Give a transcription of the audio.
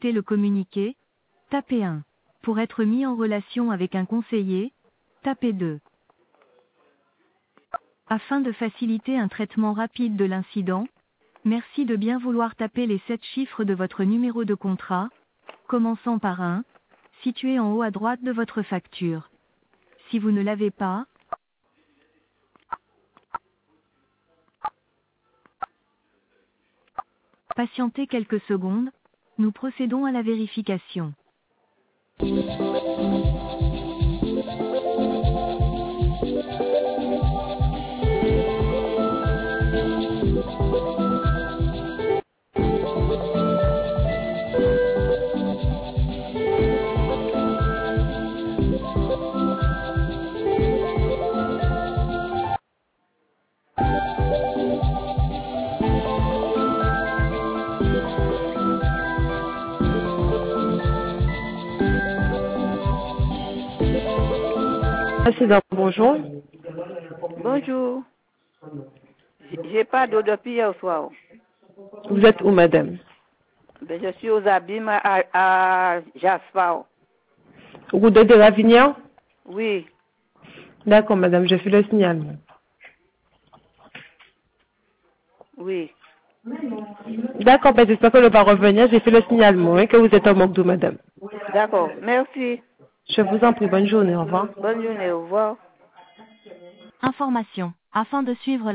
souhaitez le communiquer, tapez 1. Pour être mis en relation avec un conseiller, tapez 2. Afin de faciliter un traitement rapide de l'incident, merci de bien vouloir taper les 7 chiffres de votre numéro de contrat, commençant par 1, situé en haut à droite de votre facture. Si vous ne l'avez pas, patientez quelques secondes, nous procédons à la vérification. Président, bonjour. Bonjour. J'ai pas d'eau depuis hier soir. Vous êtes où, madame? Ben, je suis aux abîmes à Jaspar. Route de Ravignan? Oui. D'accord, madame, je fais le signalement. Oui. D'accord, ben, j'espère que le va revenir. J'ai fait le signalement, hein, que vous êtes en manque d'eau, madame. D'accord. Merci. Je vous en prie, bonne journée, au revoir. Bonne journée. Au revoir. Information. Afin de suivre